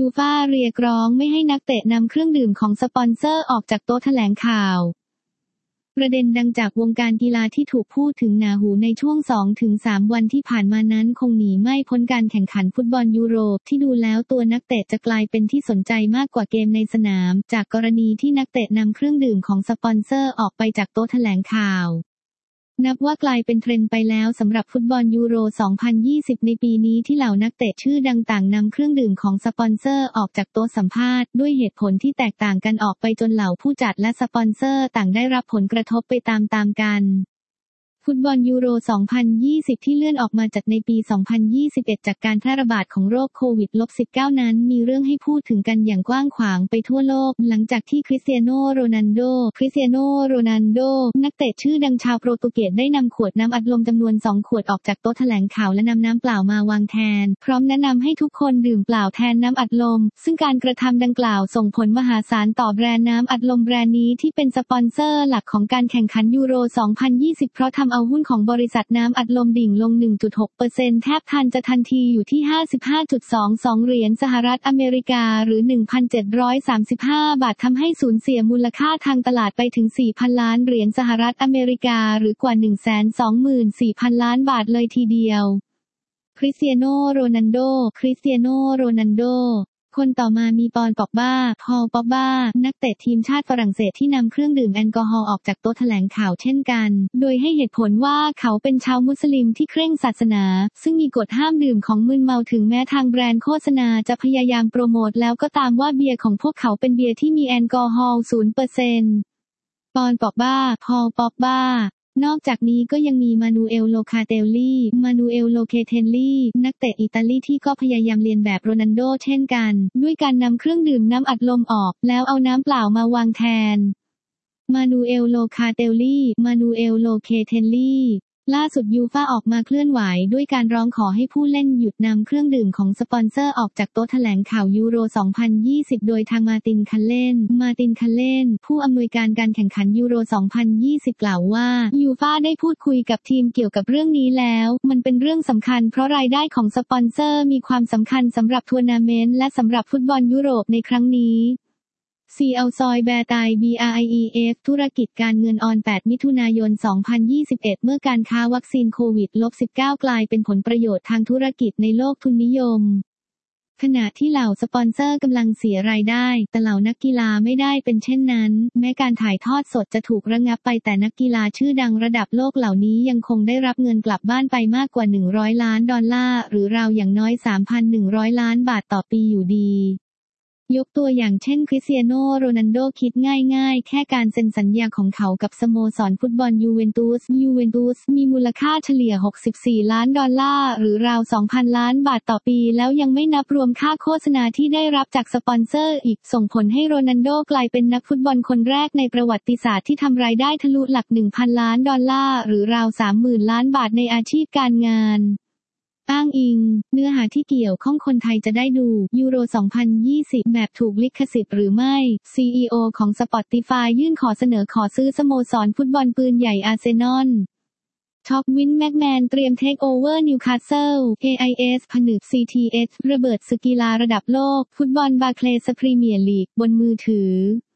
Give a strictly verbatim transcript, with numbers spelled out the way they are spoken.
ยูฟ่าเรียกร้องไม่ให้นักเตะนำเครื่องดื่มของสปอนเซอร์ออกจากโต๊ะแถลงข่าวประเด็นดังจากวงการกีฬาที่ถูกพูดถึงหนาหูในช่วง สองถึงสาม วันที่ผ่านมานั้นคงหนีไม่พ้นการแข่งขันฟุตบอลยุโรปที่ดูแล้วตัวนักเตะจะกลายเป็นที่สนใจมากกว่าเกมในสนามจากกรณีที่นักเตะนำเครื่องดื่มของสปอนเซอร์ออกไปจากโต๊ะแถลงข่าวนับว่ากลายเป็นเทรนด์ไปแล้วสำหรับฟุตบอลยูโร สองพันยี่สิบ ในปีนี้ที่เหล่านักเตะชื่อดังต่างนำเครื่องดื่มของสปอนเซอร์ออกจากโต๊ะสัมภาษณ์ด้วยเหตุผลที่แตกต่างกันออกไปจนเหล่าผู้จัดและสปอนเซอร์ต่างได้รับผลกระทบไปตามๆกันฟุตบอลยูโร สองพันยี่สิบ ที่เลื่อนออกมาจัดในปี สองพันยี่สิบเอ็ด จากการแพร่ระบาดของโรคโควิด สิบเก้า นั้นมีเรื่องให้พูดถึงกันอย่างกว้างขวางไปทั่วโลกหลังจากที่คริสเตียโนโรนัลโดคริสเตียโนโรนัลโดนักเตะชื่อดังชาวโปรตุเกสได้นำขวดน้ำอัดลมจำนวนสองขวดออกจากโต๊ะแถลงข่าวและนำน้ำเปล่ามาวางแทนพร้อมแนะนำให้ทุกคนดื่มเปล่าแทนน้ำอัดลมซึ่งการกระทำดังกล่าวส่งผลมหาศาลต่อแบรนด์น้ำอัดลมแบรนด์นี้ที่เป็นสปอนเซอร์หลักของการแข่งขันยูโร สองพันยี่สิบ เพราะทำเอาหุ้นของบริษัทน้ำอัดลมดิ่งลง หนึ่งจุดหกเปอร์เซ็นต์ แทบทันจะทันทีอยู่ที่ ห้าสิบห้าจุดสองสอง เหรียญสหรัฐอเมริกาหรือ หนึ่งพันเจ็ดร้อยสามสิบห้า บาททำให้สูญเสียมูลค่าทางตลาดไปถึง สี่พัน ล้านเหรียญสหรัฐอเมริกาหรือกว่า หนึ่งแสนสองหมื่นสี่พัน ล้านบาทเลยทีเดียวคริสเตียโนโรนัลโดคริสเตียโนโรนัลโดคนต่อมามีปอนป็อกบ้าพอลป็อกบ้านักเตะทีมชาติฝรั่งเศสที่นำเครื่องดื่มแอลกอฮอล์ออกจากโต๊ะแถลงข่าวเช่นกันโดยให้เหตุผลว่าเขาเป็นชาวมุสลิมที่เคร่งศาสนาซึ่งมีกฎห้ามดื่มของมึนเมาถึงแม้ทางแบรนด์โฆษณาจะพยายามโปรโมทแล้วก็ตามว่าเบียร์ของพวกเขาเป็นเบียร์ที่มีแอลกอฮอล์ ศูนย์เปอร์เซ็นต์ ปอนป็อกบ้าพอลป็อกบ้านอกจากนี้ก็ยังมีมานูเอลโลคาเตลลี่มานูเอลโลเคเทลลี่นักเตะอิตาลีที่ก็พยายามเลียนแบบโรนัลโดเช่นกันด้วยการนำเครื่องดื่มน้ำอัดลมออกแล้วเอาน้ำเปล่ามาวางแทนมานูเอลโลคาเตลลี่มานูเอลโลเคเทลลี่ล่าสุดยูฟ่าออกมาเคลื่อนไหวด้วยการร้องขอให้ผู้เล่นหยุดนำเครื่องดื่มของสปอนเซอร์ออกจากโต๊ะแถลงข่าวยูโร สองพันยี่สิบ โดยทางมาตินคันเล่นมาตินคันเล่นผู้อำนวยการการแข่งขันยูโร สองพันยี่สิบ กล่าวว่ายูฟ่าได้พูดคุยกับทีมเกี่ยวกับเรื่องนี้แล้วมันเป็นเรื่องสำคัญเพราะรายได้ของสปอนเซอร์มีความสำคัญสำหรับทัวร์นาเมนต์และสำหรับฟุตบอลยุโรปในครั้งนี้ซีอัลซอยแบร์ไต บี อาร์ ไอ อี เอฟ ธุรกิจการเงินออน แปด มิถุนายน สองพันยี่สิบเอ็ด เมื่อการค้าวัคซีนโควิด สิบเก้า กลายเป็นผลประโยชน์ทางธุรกิจในโลกทุนนิยมขณะที่เหล่าสปอนเซอร์กำลังเสียรายได้แต่เหล่านักกีฬาไม่ได้เป็นเช่นนั้นแม้การถ่ายทอดสดจะถูกระงับไปแต่นักกีฬาชื่อดังระดับโลกเหล่านี้ยังคงได้รับเงินกลับบ้านไปมากกว่าหนึ่งร้อยล้านดอลลาร์หรือราวอย่างน้อย สามพันหนึ่งร้อย ล้านบาทต่อปีอยู่ดียกตัวอย่างเช่นคริสเตียโนโรนัลโดคิดง่ายๆแค่การเซ็นสัญญาของเขากับสโมสรฟุตบอลยูเวนตุสยูเวนตุสมีมูลค่าเฉลี่ยหกสิบสี่ล้านดอลลาร์หรือราว สองพัน ล้านบาทต่อปีแล้วยังไม่นับรวมค่าโฆษณาที่ได้รับจากสปอนเซอร์อีกส่งผลให้โรนัลโดกลายเป็นนักฟุตบอลคนแรกในประวัติศาสตร์ที่ทำรายได้ทะลุหลัก หนึ่งพัน ล้านดอลลาร์หรือราว สามหมื่น ล้านบาทในอาชีพการงานอ้างอิงเนื้อหาที่เกี่ยวข้องคนไทยจะได้ดูยูโร สองพันยี่สิบ แบบถูกลิขสิทธิ์หรือไม่ ซี อี โอ ของ Spotify ยื่นขอเสนอขอซื้อสโมสรฟุตบอลปืนใหญ่อาร์เซนอลท็อปวินแม็กแมนเตรียมเทคโอเวอร์นิวคาสเซิล เอ ไอ เอส ผนึก ซี ที เอช ระเบิดศึกกีฬาระดับโลกฟุตบอลบาร์เคลย์ส์พรีเมียร์ลีกบนมือถือ